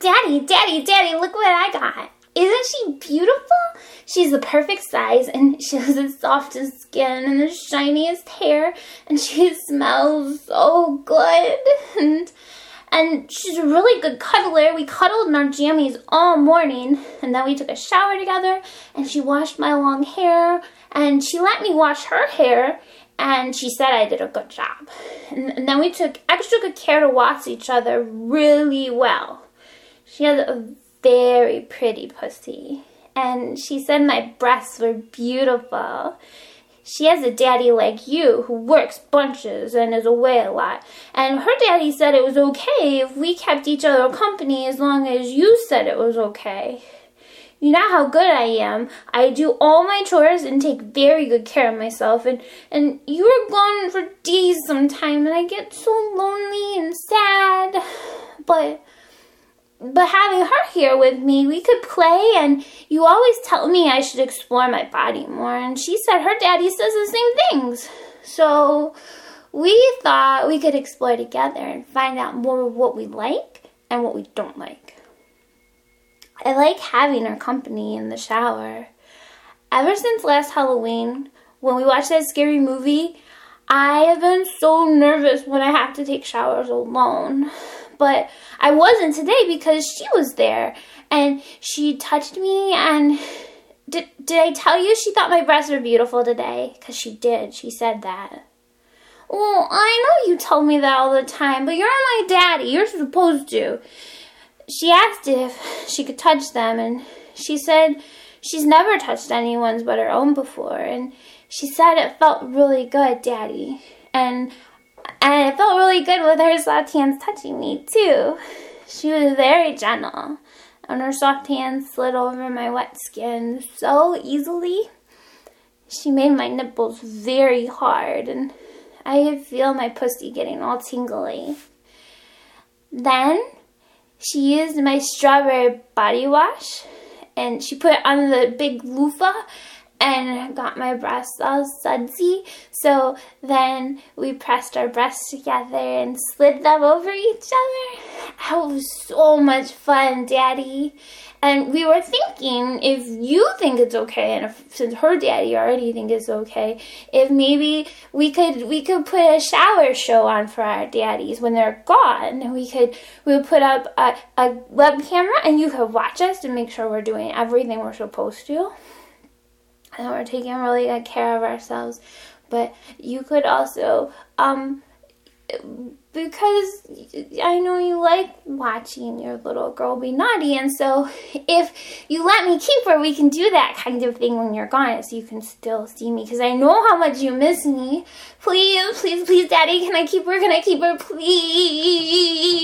Daddy, Daddy, Daddy, look what I got. Isn't she beautiful? She's the perfect size, and she has the softest skin and the shiniest hair, and she smells so good. And she's a really good cuddler. We cuddled in our jammies all morning, and then we took a shower together, and she washed my long hair, and she let me wash her hair, and she said I did a good job. And then we took extra good care to wash each other really well. She has a very pretty pussy, and she said my breasts were beautiful. She has a daddy like you who works bunches and is away a lot. And her daddy said it was okay if we kept each other company as long as you said it was okay. You know how good I am. I do all my chores and take very good care of myself. And you were gone for days sometime, and I get so lonely and sad. But having her here with me, we could play, and you always tell me I should explore my body more, and she said her daddy says the same things. So we thought we could explore together and find out more of what we like and what we don't like. I like having her company in the shower. Ever since last Halloween, when we watched that scary movie, I have been so nervous when I have to take showers alone. But I wasn't today because she was there, and she touched me, and did I tell you she thought my breasts were beautiful today? Because she did. She said that. Well, I know you tell me that all the time, but you're my daddy. You're supposed to. She asked if she could touch them, and she said she's never touched anyone's but her own before, and she said it felt really good, Daddy. And it felt really good with her soft hands touching me, too. She was very gentle, and her soft hands slid over my wet skin so easily. She made my nipples very hard, and I could feel my pussy getting all tingly. Then she used my strawberry body wash, and she put it on the big loofah and got my breasts all sudsy. So then we pressed our breasts together and slid them over each other. That was so much fun, Daddy. And we were thinking, if you think it's okay, and since her daddy already thinks it's okay, if maybe we could put a shower show on for our daddies when they're gone. And we would put up a web camera, and you could watch us to make sure we're doing everything we're supposed to. And we're taking really good care of ourselves. But you could also, because I know you like watching your little girl be naughty, and so if you let me keep her, we can do that kind of thing when you're gone, so you can still see me, because I know how much you miss me. Please, please, please, Daddy, can I keep her? Can I keep her, please?